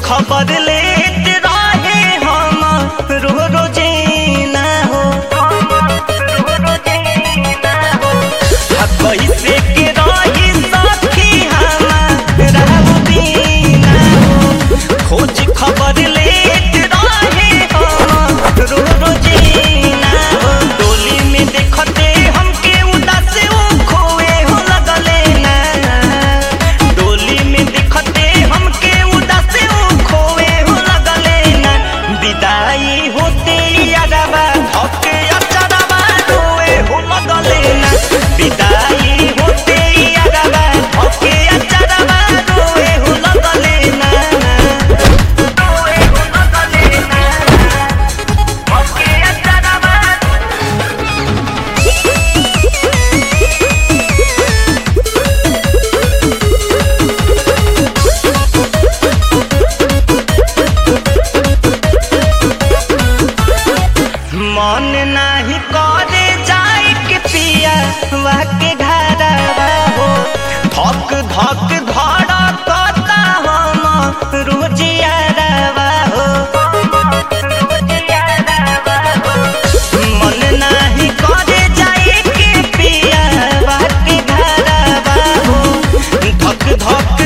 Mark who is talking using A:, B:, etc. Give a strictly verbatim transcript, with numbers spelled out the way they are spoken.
A: खबर लेत रहे हम रो रोजेना हो कैसे के रही सखी हमारा बिना हो खोज खबर लेत रहे हम रो रोजेना हो डोली में देखते हमके उदास वो खोए हो लगले ना डोली में देखते हमके उदास वो खोए हो लगले ना विदाई होते यारबा धके अचरबा रोए हो लगले ना विदाई होते यारबा धके अचरबा रोए हो लगले ना रोए हो लगले ना धके अचरबा मन नाही करे जाए के पिया वह के घरवा हो धक धक धड़कता हम रोजियारवा हो मन नाही करे जाए के पिया वह के घरवा हो धक धक